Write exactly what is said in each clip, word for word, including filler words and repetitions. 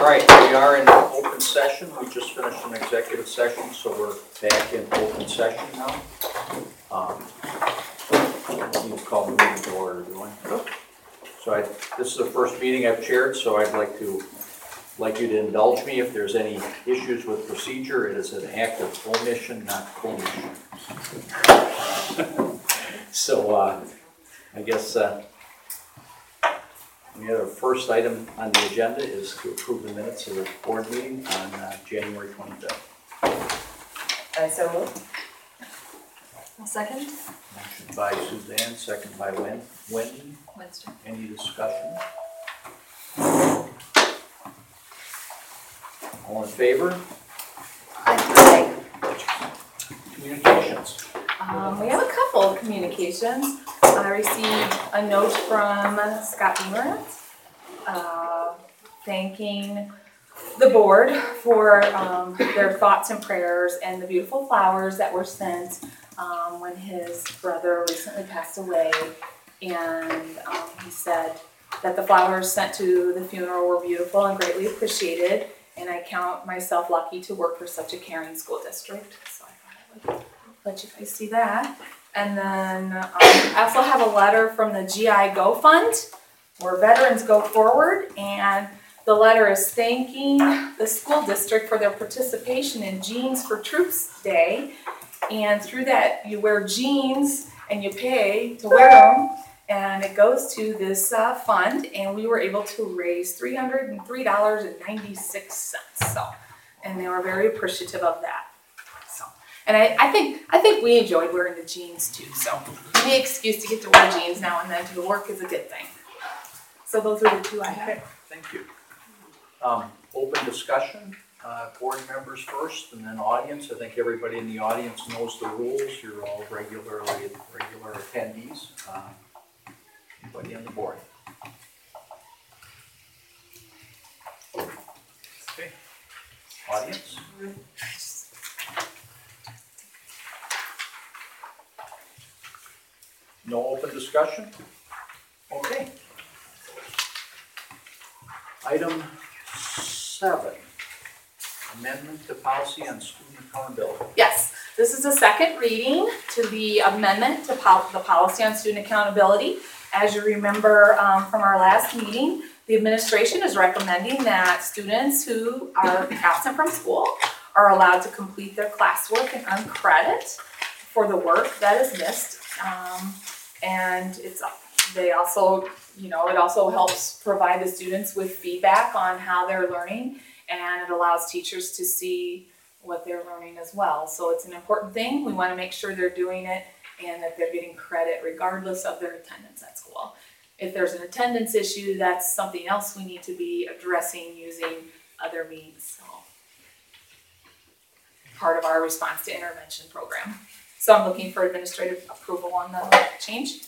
All right, we are in open session. We just finished an executive session, so we're back in open session now. Um, you call the meeting to order, do I? So I, this is the first meeting I've chaired, so I'd like to like you to indulge me if there's any issues with procedure. It is an act of omission, not commission. So uh, I guess uh, we have our first item on the agenda is to approve the minutes of the board meeting on uh, January twenty-fifth. I so moved. I'll second. Motion by Suzanne, second by Wen- Wendy. Wednesday. Any discussion? All in favor? Aye. Communications. Um, we have a couple of communications. I received a note from Scott Bemerantz, uh, thanking the board for um, their thoughts and prayers and the beautiful flowers that were sent um, when his brother recently passed away. And um, he said that the flowers sent to the funeral were beautiful and greatly appreciated. And I count myself lucky to work for such a caring school district. So I thought I would let you guys see that. And then um, I also have a letter from the G I Go Fund, where veterans go forward. And the letter is thanking the school district for their participation in Jeans for Troops Day. And through that, you wear jeans and you pay to wear them. And it goes to this uh, fund, and we were able to raise three hundred three dollars and ninety-six cents. So, and they were very appreciative of that. So, and I, I think I think we enjoyed wearing the jeans too. So, any excuse to get to wear jeans now and then to work is a good thing. So those are the two I have. Okay, thank you. Um, open discussion. Uh, board members first, and then audience. I think everybody in the audience knows the rules. You're all regularly regular attendees. Uh, Anybody on the board? Okay. Audience? No open discussion? Okay. Item seven. Amendment to policy on student accountability. Yes, this is a second reading to the amendment to pol- the policy on student accountability. As you remember um, from our last meeting, the administration is recommending that students who are absent from school are allowed to complete their classwork and earn credit for the work that is missed. Um, and it's they also, you know, it also helps provide the students with feedback on how they're learning, and it allows teachers to see what they're learning as well. So it's an important thing. We want to make sure they're doing it and that they're getting credit regardless of their attendance at school. If there's an attendance issue, that's something else we need to be addressing using other means. So, part of our response to intervention program. So I'm looking for administrative approval on the change.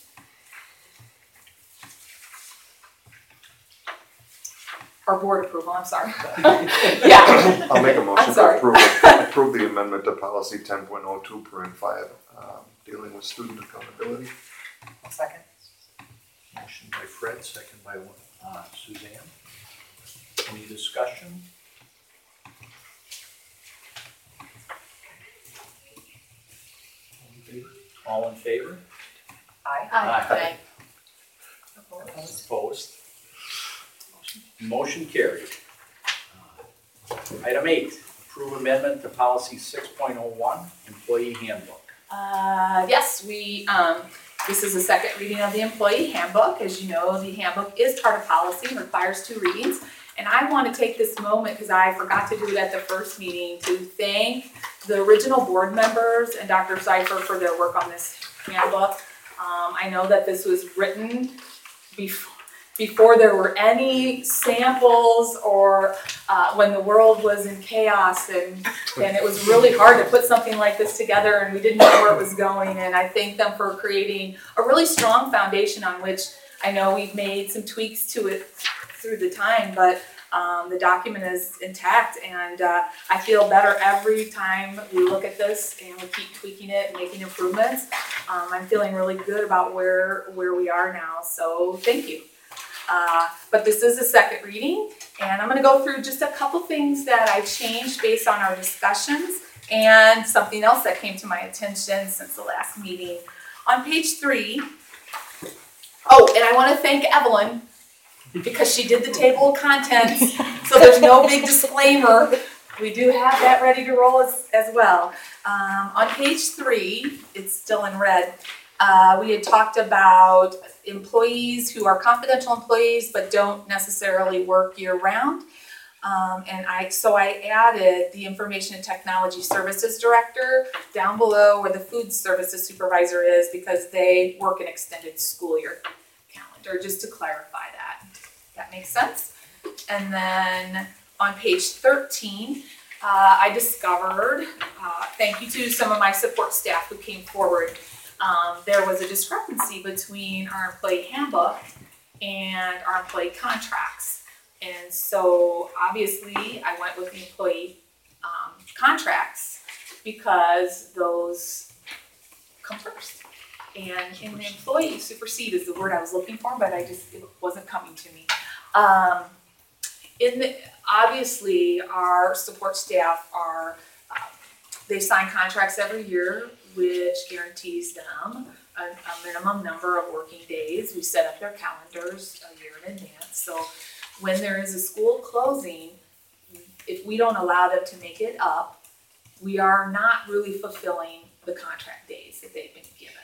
Or board approval, I'm sorry. Yeah. I'll make a I'm motion to sorry. approve, approve the amendment to policy ten point oh two, parent five, um, dealing with student accountability. Second. Motion by Fred, second by uh, Suzanne. Any discussion? All in favor? Aye. Aye. Opposed? Opposed? Motion carried. Uh, Item eight, approve amendment to policy six point oh one, employee handbook. Uh, yes, we, um, this is the second reading of the employee handbook. As you know, the handbook is part of policy and requires two readings. And I want to take this moment, because I forgot to do it at the first meeting, to thank the original board members and Doctor Cipher for their work on this handbook. Um, I know that this was written before, before there were any samples, or uh, when the world was in chaos, and, and it was really hard to put something like this together, and we didn't know where it was going. And I thank them for creating a really strong foundation on which I know we've made some tweaks to it through the time, but um, the document is intact, and uh, I feel better every time we look at this and we keep tweaking it and making improvements. Um, I'm feeling really good about where, where we are now, so thank you. Uh, but this is a second reading, and I'm gonna go through just a couple things that I changed based on our discussions and something else that came to my attention since the last meeting. On page three, oh, and I wanna thank Evelyn because she did the table of contents, so there's no big disclaimer. We do have that ready to roll as, as well. Um, on page three, it's still in red, uh, we had talked about employees who are confidential employees but don't necessarily work year-round. Um, and I, so I added the Information and Technology Services Director down below where the Food Services Supervisor is because they work an extended school year calendar, just to clarify that. That makes sense? And then on page thirteen, uh, I discovered, uh, thank you to some of my support staff who came forward, um, there was a discrepancy between our employee handbook and our employee contracts. And so obviously I went with the employee um, contracts because those come first. And in the employee, supersede is the word I was looking for, but I just, it wasn't coming to me. Um, in the, obviously our support staff are, uh, they sign contracts every year, which guarantees them a, a minimum number of working days. We set up their calendars a year in advance. So when there is a school closing, if we don't allow them to make it up, we are not really fulfilling the contract days that they've been given.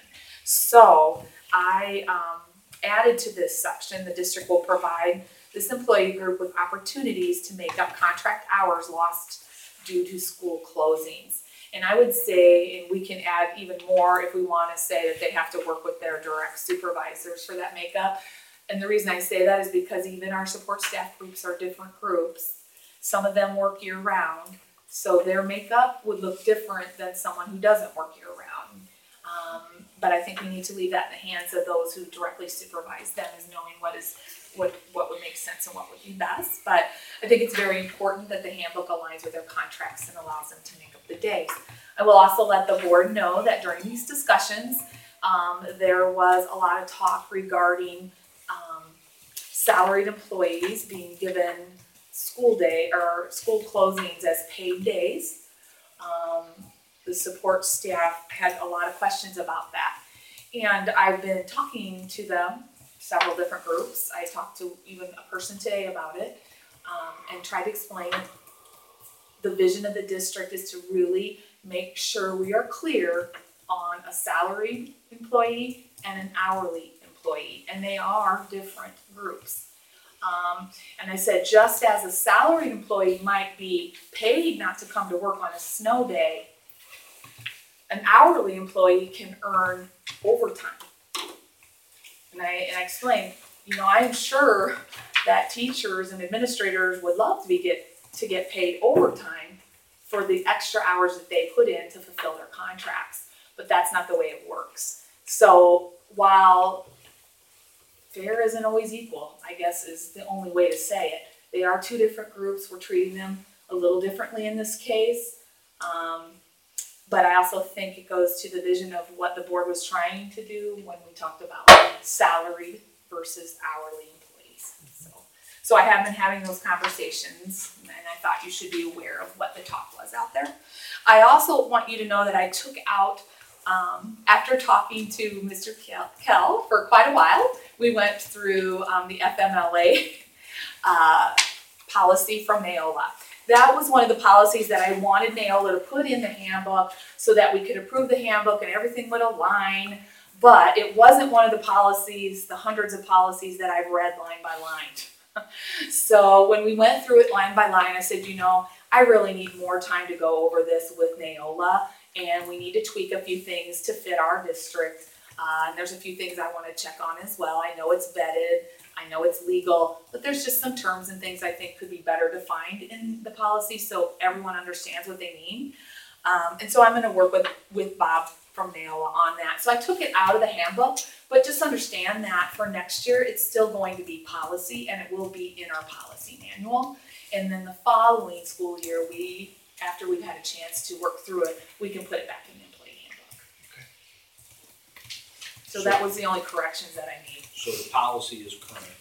So I um, added to this section, the district will provide this employee group with opportunities to make up contract hours lost due to school closings. And I would say, and we can add even more if we want to say that they have to work with their direct supervisors for that makeup. And the reason I say that is because even our support staff groups are different groups. Some of them work year round, so their makeup would look different than someone who doesn't work year round. Um, but I think we need to leave that in the hands of those who directly supervise them, as knowing what is what what would make sense and what would be best. But I think it's very important that the handbook aligns with their contracts and allows them to make up the days. I will also let the board know that during these discussions, um, there was a lot of talk regarding um, salaried employees being given school day or school closings as paid days. Um, the support staff had a lot of questions about that. And I've been talking to them, several different groups. I talked to even a person today about it, um, and tried to explain the vision of the district is to really make sure we are clear on a salaried employee and an hourly employee, and they are different groups. Um, and I said, just as a salaried employee might be paid not to come to work on a snow day, an hourly employee can earn overtime. And I, and I explained, you know, I'm sure that teachers and administrators would love to be get to get paid overtime for the extra hours that they put in to fulfill their contracts, but that's not the way it works. So while fair isn't always equal, I guess is the only way to say it. They are two different groups. We're treating them a little differently in this case. Um, but I also think it goes to the vision of what the board was trying to do when we talked about salaried versus hourly employees. So, so I have been having those conversations, and I thought you should be aware of what the talk was out there. I also want you to know that I took out, um, after talking to Mister Kell, Kell for quite a while, we went through um, the F M L A uh, policy from Neola. That was one of the policies that I wanted Neola to put in the handbook so that we could approve the handbook and everything would align, but it wasn't one of the policies, the hundreds of policies that I've read line by line. So when we went through it line by line, I said, you know, I really need more time to go over this with Neola, and we need to tweak a few things to fit our district. Uh, and there's a few things I want to check on as well. I know it's vetted, I know it's legal, but there's just some terms and things I think could be better defined in the policy so everyone understands what they mean. Um, and so I'm going to work with, with Bob from Neola on that. So I took it out of the handbook, but just understand that for next year, it's still going to be policy and it will be in our policy manual. And then the following school year, we, after we've had a chance to work through it, we can put it back in the employee handbook. Okay. So that was the only corrections that I made. So the policy is current and it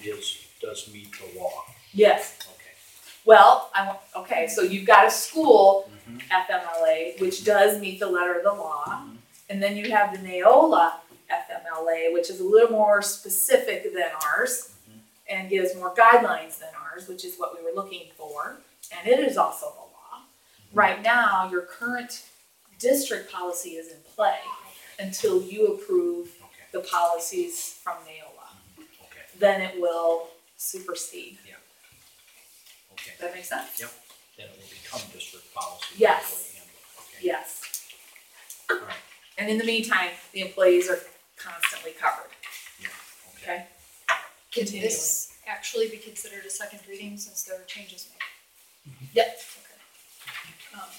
is, does meet the law. Yes. Okay. Well, I want, okay, so you've got a school Mhm. F M L A, which does meet the letter of the law. Mhm. And then you have the Neola F M L A, which is a little more specific than ours Mhm. and gives more guidelines than ours, which is what we were looking for. And it is also the law. Right now, your current district policy is in play until you approve Okay. the policies from Neola. Okay. Then it will supersede. Okay. Does that make sense? Yep. Then it will become district policy. Yes. employee handbook. Okay. Yes. All right. And in the meantime, the employees are constantly covered. Yeah. Okay. Okay? Can Continuing. this actually be considered a second reading since there are changes made? Yep. Okay. Um,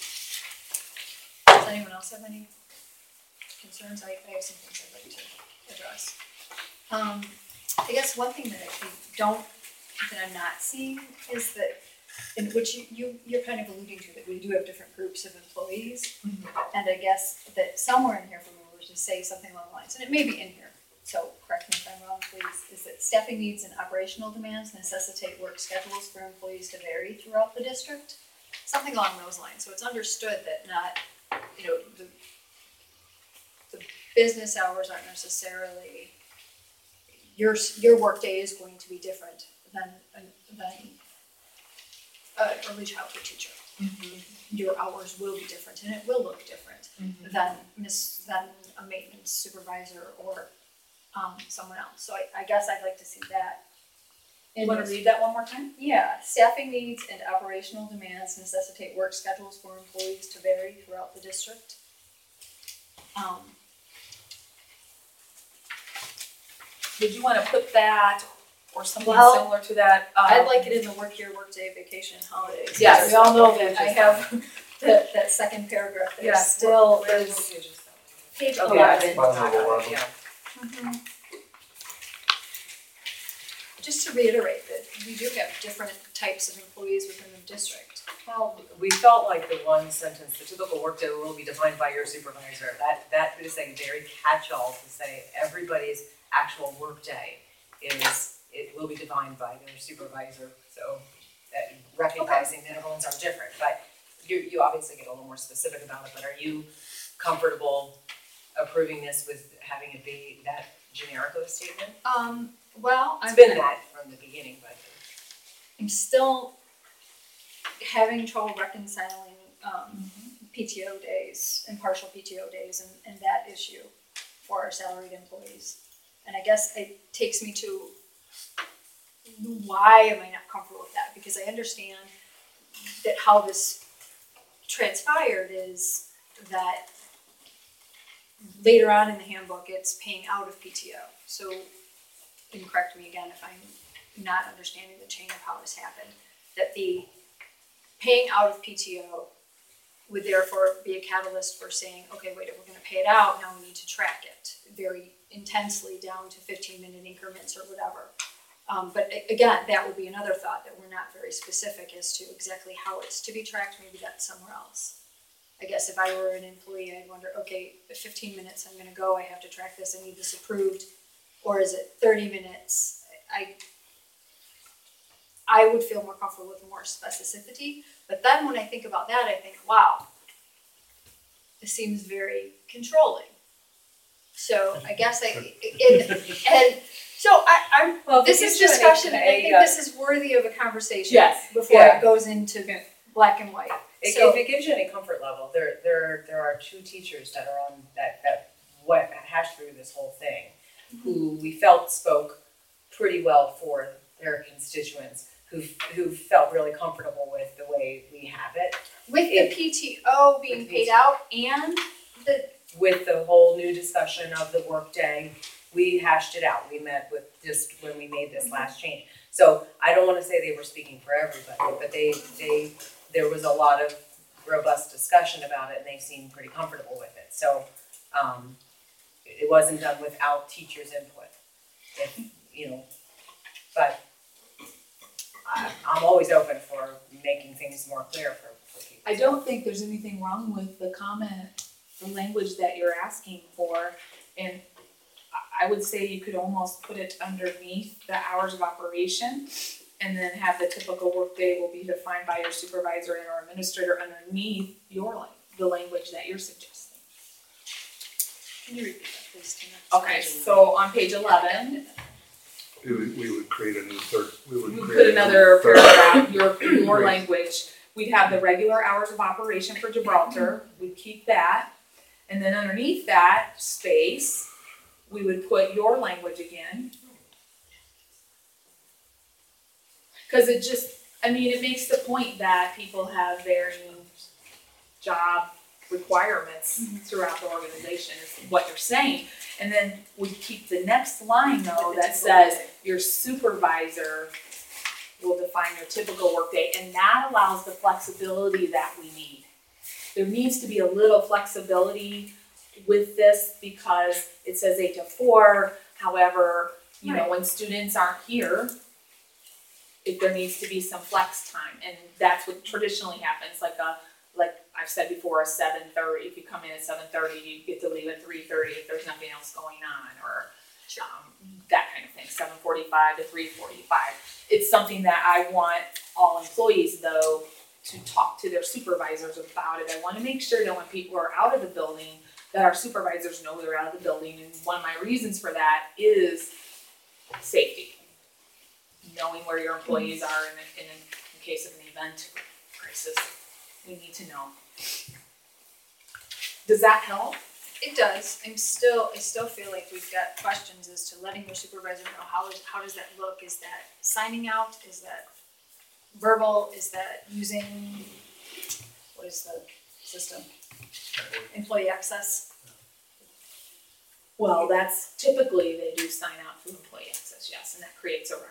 Does anyone else have any concerns? I, I have some things I'd like to address. Um, I guess one thing that I think don't, that I'm not seeing is that, in which you, you, you're kind of alluding to, that we do have different groups of employees. Mhm. And I guess that somewhere in here from me was to say something along the lines, and it may be in here, so correct me if I'm wrong, please, is that staffing needs and operational demands necessitate work schedules for employees to vary throughout the district. Something along those lines, so it's understood that not, you know, the, the business hours aren't necessarily, your, your workday is going to be different than, than an early childhood teacher. Your hours will be different and it will look different than miss, than a maintenance supervisor or, um, someone else. So I, I guess I'd like to see that. You wanna read that one more time? Yeah, staffing needs and operational demands necessitate work schedules for employees to vary throughout the district. Um, Did you wanna put that or something Well, similar to that? um, I'd like it in the work year, work day, vacation, holidays. Yes, we all know that that I have that, that second paragraph there Yeah. still is page Okay. eleven. Bottom of eleven. Mhm. Just to reiterate that we do have different types of employees within the district. Well, we felt like the one sentence, the typical workday will be defined by your supervisor, that, that is a very catch-all to say everybody's actual workday is, it will be defined by their supervisor, so that recognizing that everyone's are different, but you, you obviously get a little more specific about it, but are you comfortable approving this with having it be that generic of a statement? Um, well, It's I'm, been that from the beginning, but. I'm still having trouble reconciling, um, P T O days and partial P T O days and, and that issue for our salaried employees. And I guess it takes me to, why am I not comfortable with that? Because I understand that how this transpired is that later on in the handbook, it's paying out of P T O. So, and correct me again if I'm not understanding the chain of how this happened, that the paying out of P T O would therefore be a catalyst for saying, okay, wait, if we're gonna pay it out, now we need to track it very intensely down to fifteen minute increments or whatever. Um, but a- again, that would be another thought, that we're not very specific as to exactly how it's to be tracked, maybe that's somewhere else. I guess if I were an employee, I'd wonder, okay, at fifteen minutes I'm gonna go, I have to track this, I need this approved, or is it thirty minutes? I, I would feel more comfortable with more specificity, but then when I think about that, I think, wow, this seems very controlling. So I guess I, it, and so I, I'm, Well, this is discussion, and I think this is worthy of a conversation. Yes, Before yeah. it goes into black and white. If, So- if it gives you any comfort level, there, there, there are two teachers that are on, that, that what hashed through this whole thing, who we felt spoke pretty well for their constituents, who, who felt really comfortable with the way we have it, With the If- P T O being With paid P T out and the, with the whole new discussion of the workday. We hashed it out, we met with, just when we made this last change. So I don't wanna say they were speaking for everybody, but they, they, there was a lot of robust discussion about it and they seemed pretty comfortable with it. So, um, it wasn't done without teachers' input, if, you know, but I, I'm always open for making things more clear for, for people. I don't think there's anything wrong with the comment, the language that you're asking for. And I would say you could almost put it underneath the hours of operation and then have the typical workday will be defined by your supervisor and or administrator underneath your like the language that you're suggesting. Can you repeat that, please, Tina? Okay, so on page eleven, We would, we would create a new third, we would we create. put a new another third- paragraph, your, your Right. language. We'd have the regular hours of operation for Gibraltar, we'd keep that. And then underneath that space, we would put your language again. Cause it just, I mean, it makes the point that people have varying job requirements throughout the organization, is what you're saying. And then we keep the next line though that says your supervisor will define your typical workday, and that allows the flexibility that we need. There needs to be a little flexibility with this because it says eight to four, however, you know, when students aren't here, if there needs to be some flex time, and that's what traditionally happens, like a, like I've said before, a seven thirty, if you come in at seven thirty, you get to leave at three thirty if there's nothing else going on, or um, that kind of thing, seven forty-five to three forty-five. It's something that I want all employees though to talk to their supervisors about it. I wanna make sure that when people are out of the building, that our supervisors know they're out of the building, and one of my reasons for that is safety. Knowing where your employees are in, a, in, a, in case of an event crisis, we need to know. Does that help? It does. I'm still, I still feel like we've got questions as to letting your supervisor know how is, how does that look? Is that signing out? Is that verbal? Is that using, what is the system? Employee access? Well, that's typically they do sign out through employee access, yes, and that creates a record.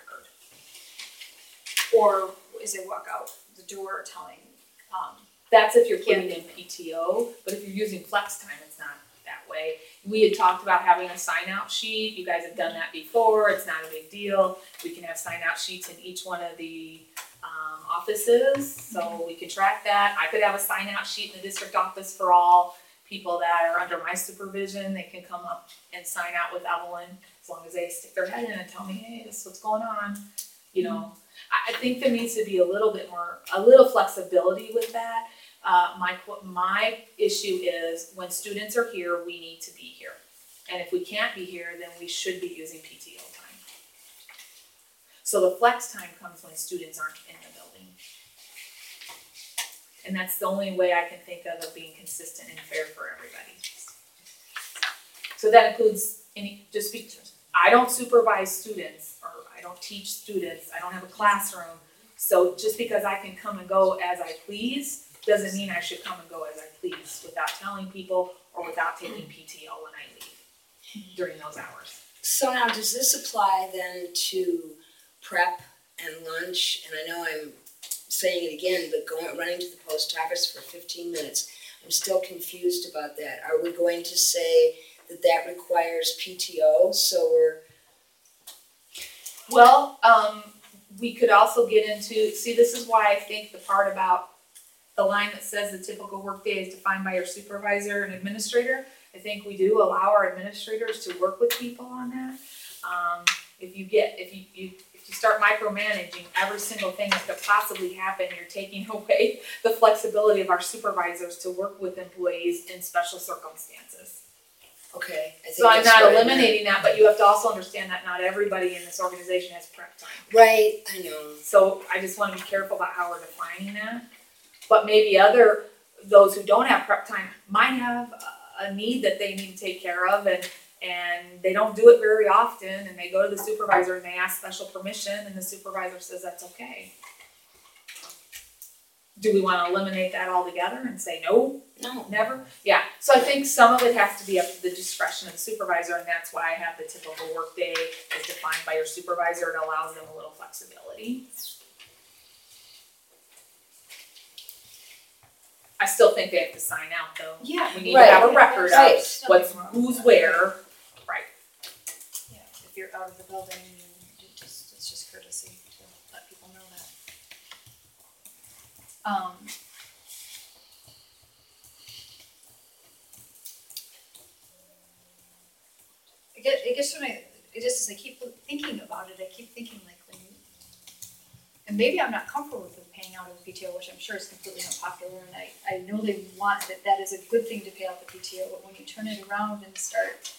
Or is it walk out the door telling, um, That's if you're putting in P T O, but if you're using flex time, it's not that way. We had talked about having a sign out sheet. You guys have done that before. It's not a big deal. We can have sign out sheets in each one of the um, offices, so we can track that. I could have a sign out sheet in the district office for all people that are under my supervision. They can come up and sign out with Evelyn as long as they stick their head in and tell me, hey, this is what's going on. You know, I, I think there needs to be a little bit more, a little flexibility with that. Uh, my, my issue is when students are here, we need to be here. And if we can't be here, then we should be using P T O time. So the flex time comes when students aren't in the building. And that's the only way I can think of of being consistent and fair for everybody. So that includes any, just be, I don't supervise students, or I don't teach students, I don't have a classroom. So just because I can come and go as I please, doesn't mean I should come and go as I please without telling people or without taking P T O when I leave during those hours. So now, does this apply then to prep and lunch? And I know I'm saying it again, but going, running to the post office for fifteen minutes, I'm still confused about that. Are we going to say that that requires P T O, so we're... Well, um, we could also get into, see, this is why I think the part about the line that says the typical workday is defined by your supervisor and administrator, I think we do allow our administrators to work with people on that. Um, if you get, if you, you, if you start micromanaging every single thing that could possibly happen, you're taking away the flexibility of our supervisors to work with employees in special circumstances. Okay, I think So I'm that's not what I meant. eliminating that, but you have to also understand that not everybody in this organization has prep time. Right, I know. So I just wanna be careful about how we're defining that. But maybe other, those who don't have prep time might have a- a need that they need to take care of, and, and they don't do it very often, and they go to the supervisor and they ask special permission, and the supervisor says that's okay. Do we wanna eliminate that altogether and say no? No. Never? Yeah, so I think some of it has to be up to the discretion of the supervisor, and that's why I have the typical workday is defined by your supervisor. It allows them a little flexibility. I still think they have to sign out though. yeah. We need Right. to have a record of Right. what's, who's where, right. Yeah, if you're out of the building, you, you just, it's just courtesy to let people know that. Um. I guess, I guess when I, it just as I keep thinking about it, I keep thinking like when you, and maybe I'm not comfortable with them paying out of the P T O, which I'm sure is completely unpopular, and I, I know they want that, that is a good thing to pay out the P T O, but when you turn it around and start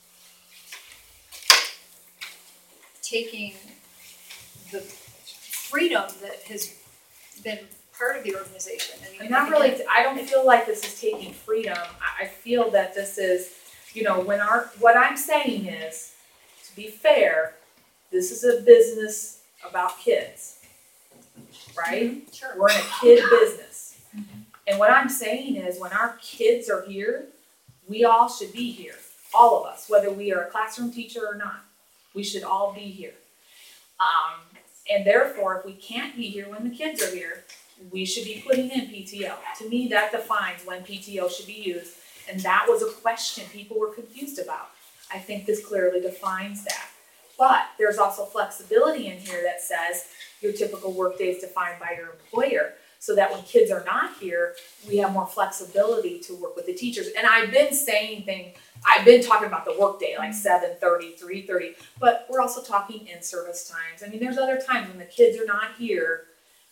taking the freedom that has been part of the organization, I mean. I'm not really, I don't feel like this is taking freedom. I, I feel that this is, you know, when our, what I'm saying is, to be fair, this is a business about kids, right? Sure. We're in a kid business. And what I'm saying is, when our kids are here, we all should be here, all of us, whether we are a classroom teacher or not. We should all be here. Um, and therefore, if we can't be here when the kids are here, we should be putting in P T O. To me, that defines when P T O should be used, and that was a question people were confused about. I think this clearly defines that. But there's also flexibility in here that says your typical workday is defined by your employer, so that when kids are not here, we have more flexibility to work with the teachers. And I've been saying things, I've been talking about the workday, like seven thirty, three thirty, but we're also talking in-service times. I mean, there's other times when the kids are not here,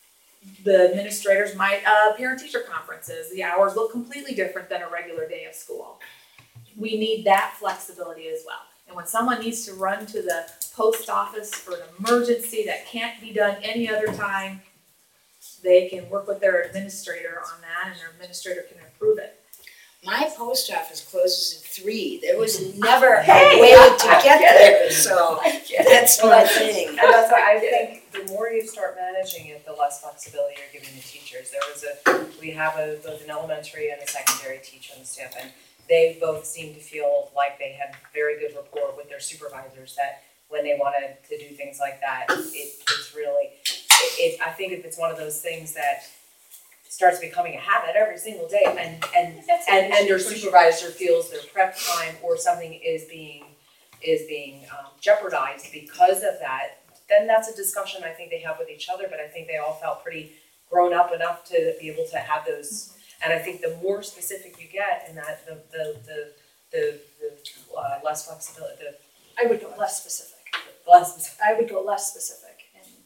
the administrators might, uh, parent-teacher conferences, the hours look completely different than a regular day of school. We need that flexibility as well. And when someone needs to run to the post office for an emergency that can't be done any other time, they can work with their administrator on that, and their administrator can approve it. My post office closes at three. There was never a Hey, way I- to I get get there, so that's Well, my that's- thing. And that's why I think the more you start managing it, the less flexibility you're giving the teachers. There was a, we have a, both an elementary and a secondary teacher on the staff, and they both seemed to feel like they had very good rapport with their supervisors, that when they wanted to do things like that, it, it's really, it, it, I think if it's one of those things that starts becoming a habit every single day, and, and, and, and your supervisor feels their prep time or something is being, is being um, jeopardized because of that, then that's a discussion I think they have with each other, but I think they all felt pretty grown up enough to be able to have those. And I think the more specific you get in that, the, the, the, the, the uh, less flexibility, the I would go less specific. less specific. I would go less specific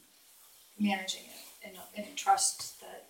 in managing it and, and trust that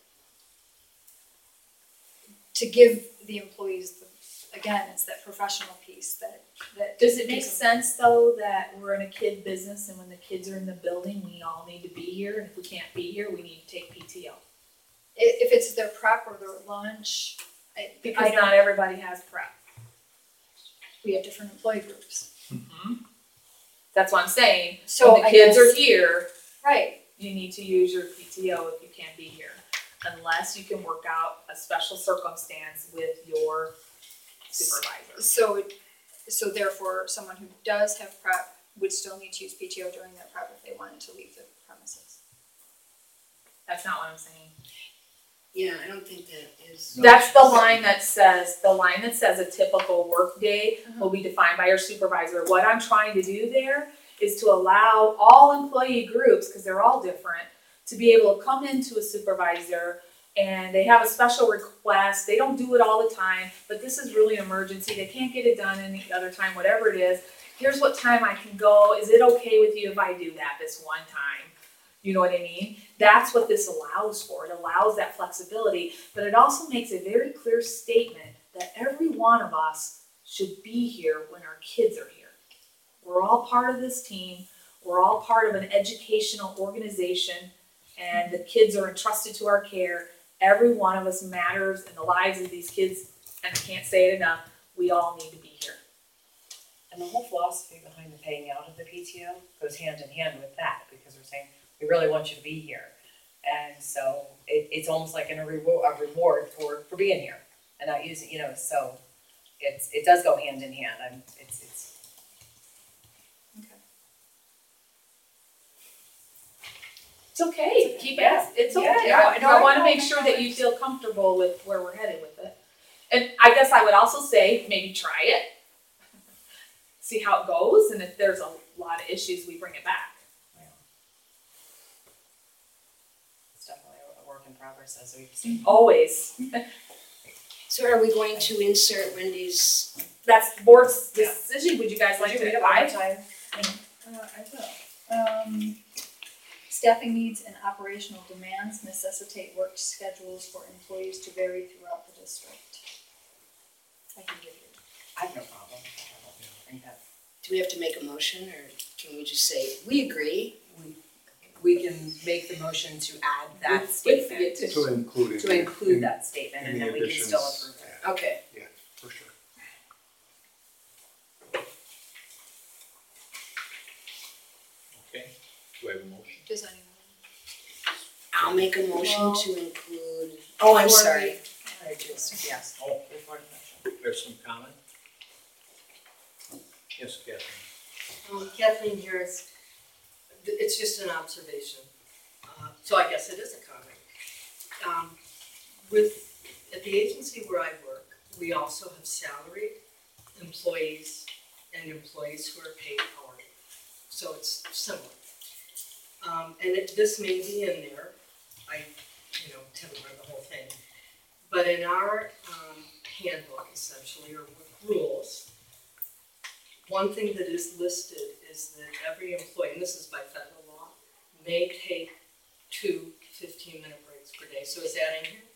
to give the employees, the, again, it's that professional piece that, that. Does it make gives them- sense though that we're in a kid business, and when the kids are in the building, we all need to be here, and if we can't be here, we need to take P T O? I- If it's their prep or their lunch, I, I Because know not everybody has prep. we have different employee groups. That's what I'm saying. So When the I kids guess- are here, Right, you need to use your P T O if you can't be here. Unless you can work out a special circumstance with your supervisor. so, it- so therefore, someone who does have prep would still need to use P T O during their prep if they wanted to leave the premises. That's not what I'm saying. Yeah, I don't think that is. That's the line that says, the line that says a typical work day will be defined by your supervisor. What I'm trying to do there is to allow all employee groups, because they're all different, to be able to come into a supervisor and they have a special request. They don't do it all the time, but this is really an emergency. They can't get it done any other time, whatever it is. Here's what time I can go. Is it okay with you if I do that this one time? You know what I mean? That's what this allows for. It allows that flexibility, but it also makes a very clear statement that every one of us should be here when our kids are here. We're all part of this team. We're all part of an educational organization, and the kids are entrusted to our care. Every one of us matters in the lives of these kids, and I can't say it enough, we all need to be here. And the whole philosophy behind the paying out of the P T O goes hand in hand with that, because we're saying, we really want you to be here. And so it, it's almost like in a reward, a reward for, for being here and not using, you know, so it's, it does go hand in hand. I'm, it's, it's. Okay. It's okay, keep it, Yeah. it's Yeah, okay. yeah, I, I know, I I wanna know, make I sure know. that you feel comfortable with where we're headed with it. And I guess I would also say, maybe try it. See how it goes, and if there's a lot of issues, we bring it back. It's definitely a work in progress, as we've seen. Always. So are we going to insert Wendy's? That's the board's decision, would you guys like Would to you read read it it live? one Uh, I will. Um, Staffing needs and operational demands necessitate work schedules for employees to vary throughout the district. I can give you. I have no problem. I don't think that, Do we have to make a motion or can we just say, we agree? we, we can make the motion to add that With- with statement, the To include it. to include in- that statement, and in the then we can still additions. approve it. Okay. Yeah, for sure. Okay, do I have a motion? Does anyone? I'll make a motion Well- to include, oh, I'm Before sorry. we- I just, yes. Oh, Before the motion. there's some comment? Yes, Catherine. Um, Kathleen Harris, th- it's just an observation, uh, so I guess it is a comment. Um, with, at the agency where I work, we also have salaried employees and employees who are paid hourly, so it's similar. Um, and it, this may be in there, I, you know, haven't read the whole thing, but in our, um, handbook essentially, or rules, one thing that is listed is that every employee, and this is by federal law, may take two fifteen-minute breaks per day. So is that in here?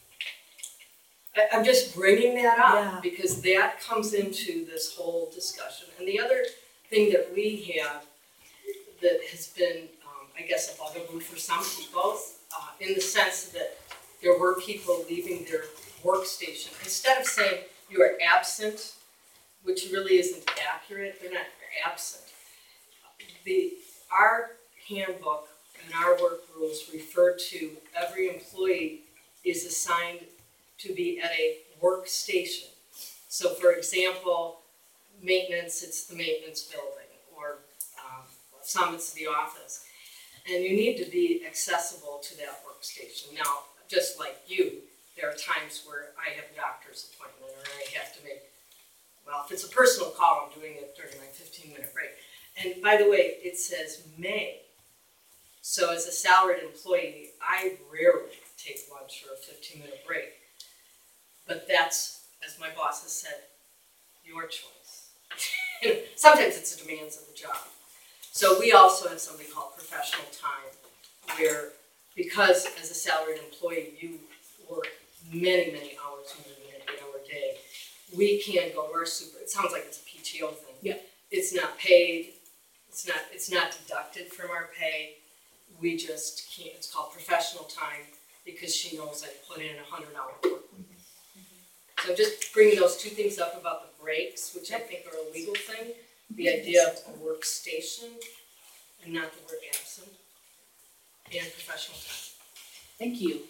I, I'm just bringing that Yeah. up because that comes into this whole discussion. And the other thing that we have that has been, um, I guess, a bugaboo for some people, uh, in the sense that there were people leaving their workstation. Instead of saying you are absent, which really isn't accurate, they're not absent. The, our handbook and our work rules refer to every employee is assigned to be at a workstation. So for example, maintenance, it's the maintenance building, or um, some it's the office. And you need to be accessible to that workstation. Now, just like you, there are times where I have a doctor's appointment or I have to make, well, if it's a personal call, I'm doing it during my fifteen-minute break. And by the way, it says may. So as a salaried employee, I rarely take lunch or a fifteen-minute break. But that's, as my boss has said, your choice. Sometimes it's the demands of the job. So we also have something called professional time, where because as a salaried employee, you work many, many hours more than an eight-hour day, we can go, we're super, it sounds like it's a P T O thing. Yeah. It's not paid, it's not, it's not deducted from our pay. We just can't, it's called professional time because she knows I put in a hundred hour work week. So I'm just bringing those two things up about the breaks, which I think are a legal thing. The idea of a workstation and not the word absent, and professional time. Thank you.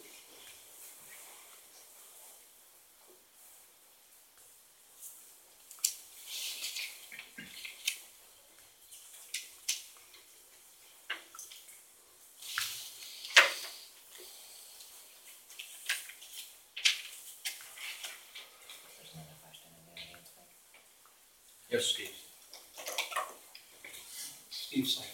There's another question in the audience, Mike. Yes, Steve. Steve Snyder.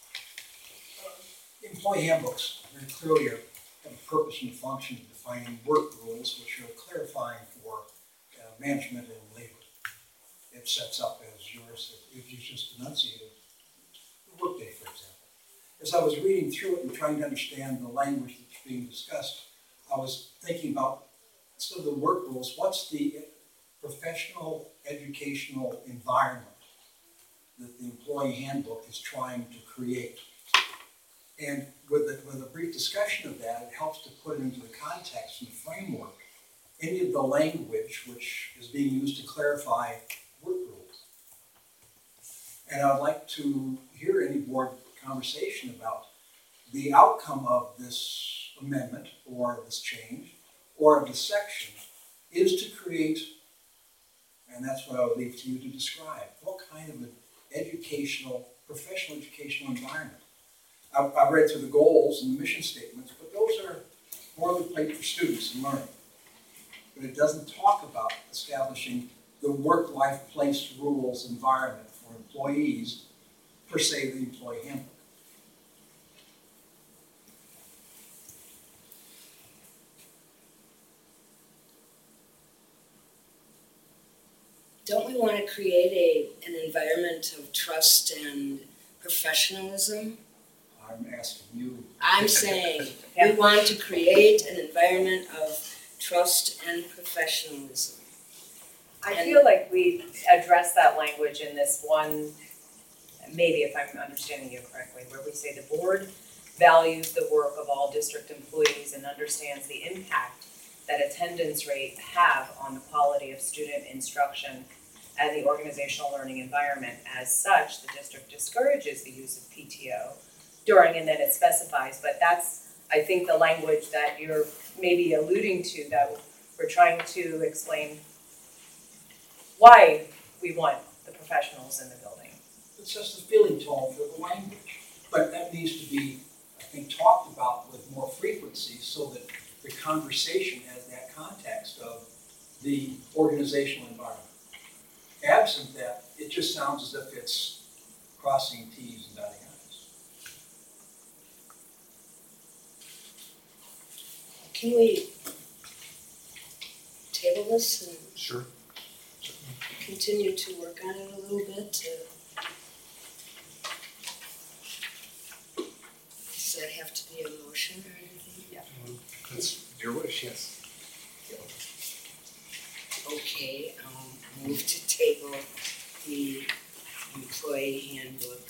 Employee handbooks very clearly are, have a purpose and function of defining work rules, which are clarifying for uh, management and labor. It sets up, as yours, if you just enunciated, the workday, for example. As I was reading through it and trying to understand the language that's being discussed, I was thinking about, instead of the work rules, what's the professional educational environment that the employee handbook is trying to create? And with a, with a brief discussion of that, it helps to put it into the context and the framework, any of the language which is being used to clarify work rules. And I'd like to hear any board conversation about the outcome of this amendment or this change or of this section is to create, and that's what I would leave to you to describe, what kind of an educational, professional educational environment. I've, I've read through the goals and the mission statements, but those are more than plate for students and learning. But it doesn't talk about establishing the work-life place rules environment for employees, per se the employee handbook. don't we wanna create a, an environment of trust and professionalism? I'm asking you. I'm saying, we Yeah. want to create an environment of trust and professionalism. I And- feel like we addressed that language in this one, maybe if I'm understanding you correctly, where we say the board values the work of all district employees and understands the impact that attendance rate have on the quality of student instruction and the organizational learning environment. As such, the district discourages the use of P T O during, and then it specifies, but that's, I think, the language that you're maybe alluding to, that we're trying to explain why we want the professionals in the building. It's just the feeling tone for the language. But that needs to be, I think, talked about with more frequency so that the conversation has that context of the organizational environment. Absent that, it just sounds as if it's crossing Ts and dotting Is. Can we table this and Sure. continue to work on it a little bit to? Does that have to be a motion or anything? Yeah. That's your wish, yes. Okay, I'll move to table the employee handbook.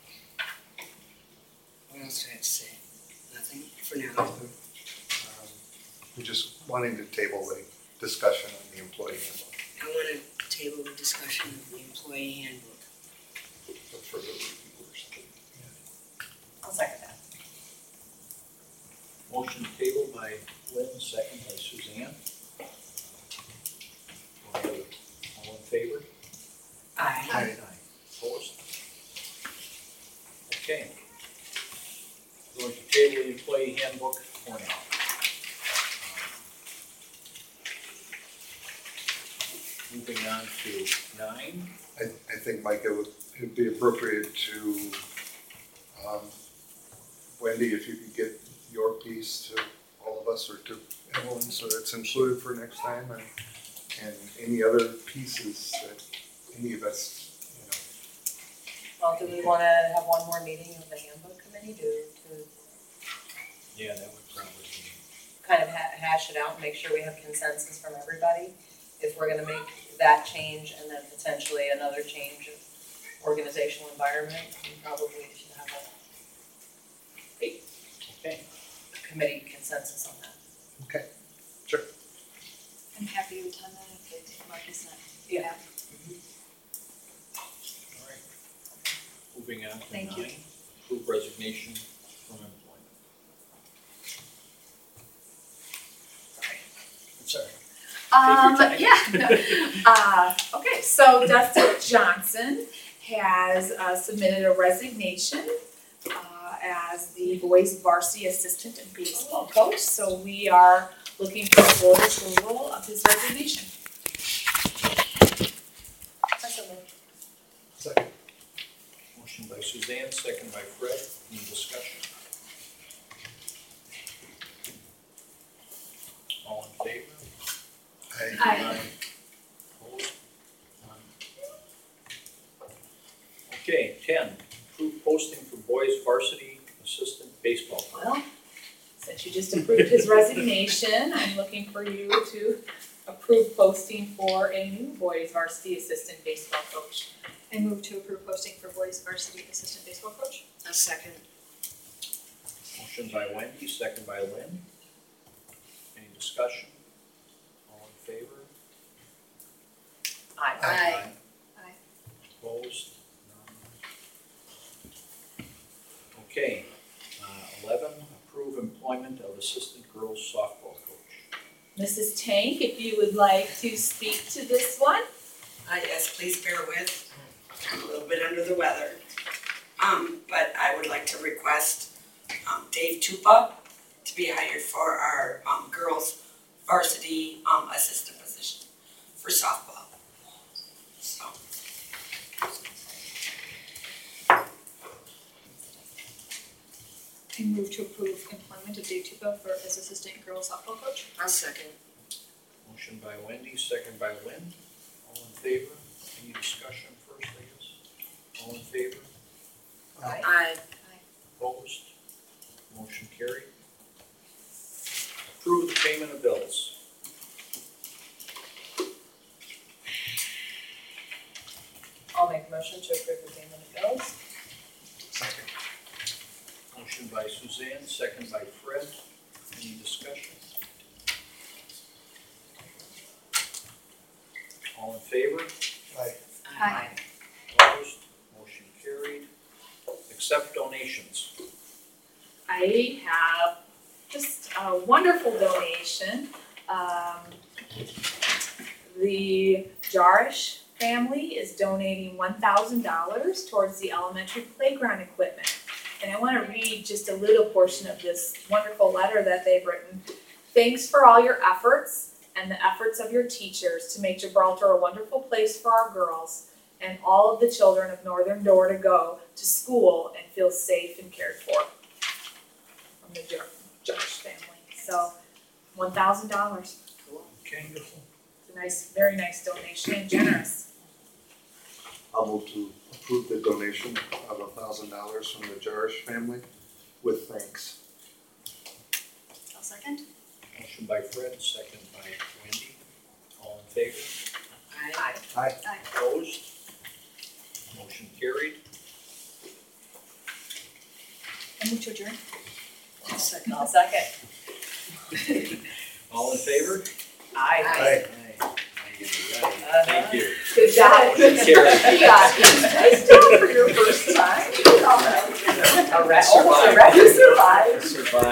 What else do I have to say? Nothing for now. Um, We're just wanting to table the discussion on the employee handbook I wanna table the discussion of the employee handbook. for further reviewers. I'll second that. Motion tabled by Lynn, second by Suzanne. All in favor? Aye. Aye. Opposed? Okay. Going to table the employee handbook for now. Moving on to nine. I, I think, Mike, it would, it'd be appropriate to, um, Wendy, if you could get your piece to all of us or to Evelyn, so it's included for next time, and, and any other pieces that any of us, you know. Well, do we wanna have one more meeting of the handbook committee to, to Yeah, that would probably be. kind of ha- hash it out and make sure we have consensus from everybody? If we're gonna make that change and then potentially another change of organizational environment, we probably should have a Okay. committee consensus on that. Okay, sure. I'm happy to attend that if Mark is not. Yeah. All right. Moving on to Thank you. nine. Approve resignation from employment. Sorry. I'm sorry. Um, Take yeah. Uh, okay, so Dustin Johnson has uh, submitted a resignation uh, as the boys varsity assistant and baseball coach. So we are looking for board approval of his resignation. Second. Motion by Suzanne, second by Fred. Any discussion? All in favor? Aye. Aye. Opposed? None. Okay, ten, approve posting for boys varsity assistant baseball coach. Well, since you just approved his resignation, I'm looking for you to approve posting for a new boys varsity assistant baseball coach. I move to approve posting for boys varsity assistant baseball coach. A second. Motion by Wendy, second by Lynn. Any discussion? All in favor? Aye. Aye. Aye. Opposed? None. Okay, uh, eleven, approve employment of assistant girls softball coach. Missus Tank, if you would like to speak to this one. Uh, yes, please bear with, I'm a little bit under the weather. Um, but I would like to request, um, Dave Tupa to be hired for our, um, girls varsity, um, assistant position for softball. So, I move to approve employment of Dave Tupa for as assistant girls softball coach. A second. Motion by Wendy, second by Lynn. All in favor? Any discussion first, I guess? All in favor? I, Opposed? Motion carried. Approve the payment of bills. I'll make a motion to approve the payment of bills. Second. Motion by Suzanne, second by Fred. Any discussion? All in favor? Aye. Aye. Opposed? Motion carried. Accept donations. I have just a wonderful donation. Um, the Jarish family is donating one thousand dollars towards the elementary playground equipment. And I want to read just a little portion of this wonderful letter that they've written. Thanks for all your efforts and the efforts of your teachers to make Gibraltar a wonderful place for our girls and all of the children of Northern Door to go to school and feel safe and cared for. From the Jar- Jarish family. So, one thousand dollars. Okay. It's a nice, very nice donation and generous. I'll move to approve the donation of a thousand dollars from the Jarish family with thanks. I'll second. Motion by Fred, second by Wendy. All in favor? I, Aye. Opposed? Motion carried. I move to adjourn. I'll second. I'll second. All in favor? Aye. Aye. Thank you. Good job. Motion carried. Yeah, nice job for your first time. A re- Survived. You survived. Survived.